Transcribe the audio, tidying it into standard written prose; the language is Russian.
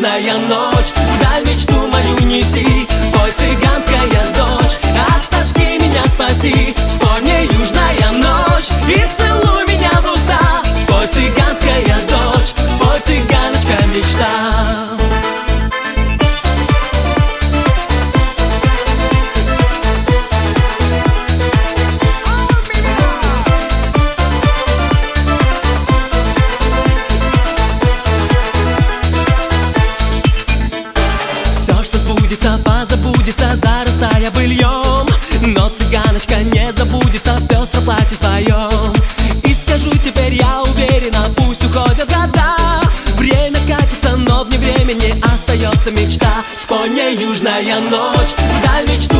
южная ночь, вдаль мечту мою неси. Пой, цыганская дочь, от тоски меня спаси. Спой мне, южная ночь, и целуй меня в уста. Пой, цыганская дочь, пой, цыганочка мечта. Позабудется, зарастая быльем, но цыганочка не забудется в пестром платье своем. И скажу теперь я уверена, пусть уходят года. Время катится, но вне времени остается мечта. Спой мне, южная ночь, вдаль мечты